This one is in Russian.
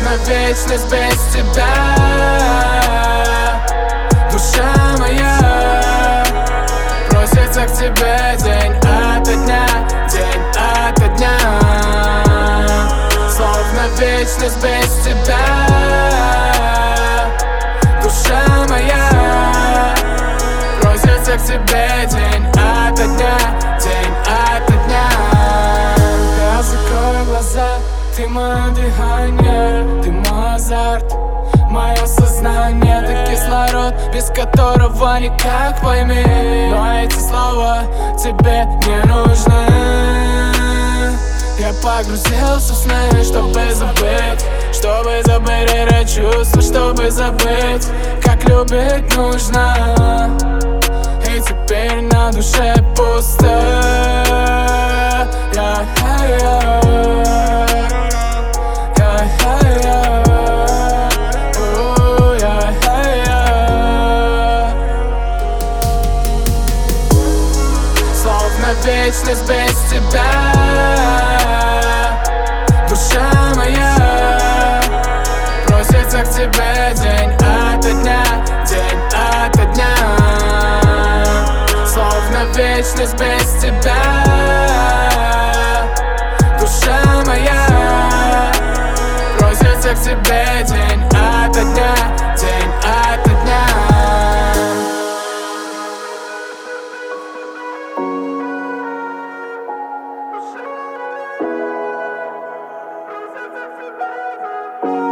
Словно вечность без тебя. Душа моя просится к тебе день ото дня, день ото дня. Словно вечность без тебя. Душа моя просится к тебе день ото дня, день ото дня. Я закрою глаза, ты мое дыхание, ты мой азарт, мое сознание. Ты кислород, без которого никак, пойми. Но эти слова тебе не нужны. Я погрузился в сны, чтобы забыть это чувство, чтобы забыть, как любить нужно. И теперь на душе пусто. Словно вечность без тебя. Душа моя просится к тебе день ото дня, день ото дня. Словно вечность без тебя. Душа моя просится к тебе день ото дня, день ото дня. We'll be right back.